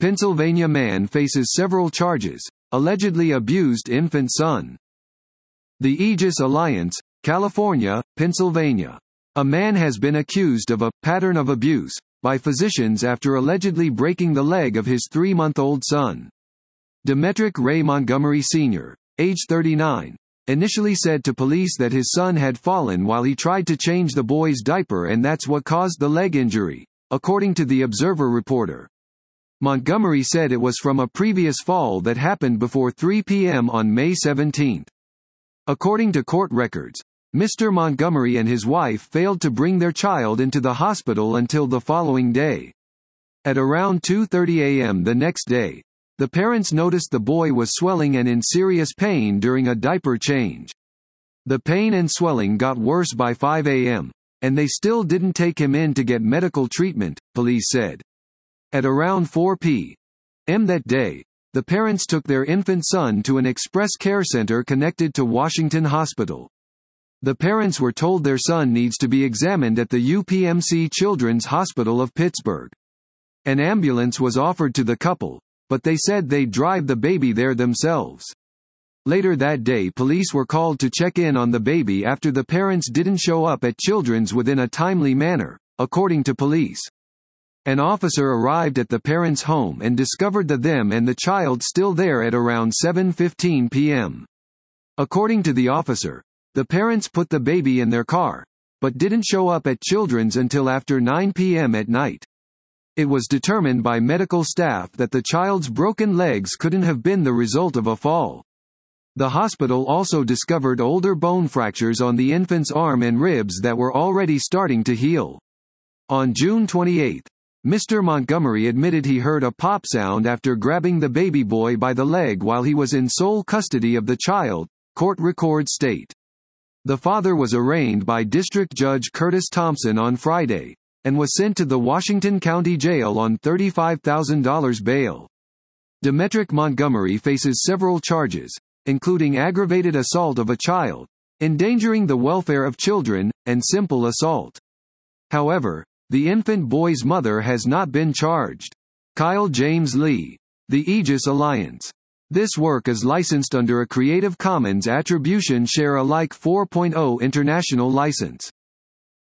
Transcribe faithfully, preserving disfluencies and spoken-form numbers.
Pennsylvania man faces several charges, allegedly abused infant son. The Aegis Alliance, California, Pennsylvania. A man has been accused of a pattern of abuse by physicians after allegedly breaking the leg of his three-month-old son. Demetric Ray Montgomery Senior, age thirty-nine, initially said to police that his son had fallen while he tried to change the boy's diaper and that's what caused the leg injury, according to the Observer reporter. Montgomery said it was from a previous fall that happened before three p m on May seventeenth. According to court records, Mister Montgomery and his wife failed to bring their child into the hospital until the following day. At around two thirty a m the next day, the parents noticed the boy was swelling and in serious pain during a diaper change. The pain and swelling got worse by five a m, and they still didn't take him in to get medical treatment, police said. At around four p m that day, the parents took their infant son to an express care center connected to Washington Hospital. The parents were told their son needs to be examined at the U P M C Children's Hospital of Pittsburgh. An ambulance was offered to the couple, but they said they'd drive the baby there themselves. Later that day, police were called to check in on the baby after the parents didn't show up at Children's within a timely manner, according to police. An officer arrived at the parents' home and discovered the them and the child still there at around seven fifteen p m According to the officer, the parents put the baby in their car, but didn't show up at Children's until after nine p m at night. It was determined by medical staff that the child's broken legs couldn't have been the result of a fall. The hospital also discovered older bone fractures on the infant's arm and ribs that were already starting to heal. On June twenty-eighth, Mister Montgomery admitted he heard a pop sound after grabbing the baby boy by the leg while he was in sole custody of the child, court records state. The father was arraigned by District Judge Curtis Thompson on Friday, and was sent to the Washington County Jail on thirty-five thousand dollars bail. Demetric Montgomery faces several charges, including aggravated assault of a child, endangering the welfare of children, and simple assault. However, the infant boy's mother has not been charged. Kyle James Lee. The Aegis Alliance. This work is licensed under a Creative Commons Attribution Share Alike four point oh international license.